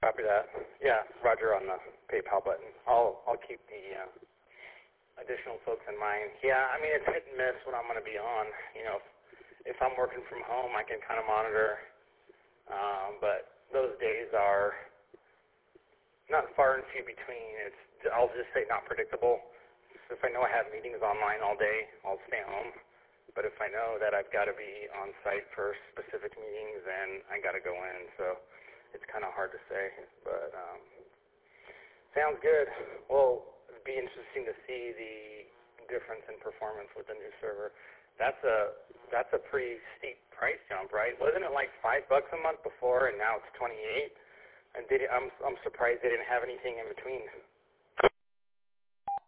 Copy that. Yeah, Roger on the PayPal button. I'll keep the additional folks in mind. Yeah, I mean, it's hit and miss when I'm going to be on. You know, if I'm working from home, I can kind of monitor, but those days are not far and few between. I'll just say not predictable. So if I know I have meetings online all day, I'll stay home. But if I know that I've got to be on site for specific meetings, then I got to go in. So it's kind of hard to say, but sounds good. Well, it'd be interesting to see the difference in performance with the new server. That's a pretty steep price jump, right? Wasn't it like $5 a month before, and now it's $28? And I'm surprised they didn't have anything in between.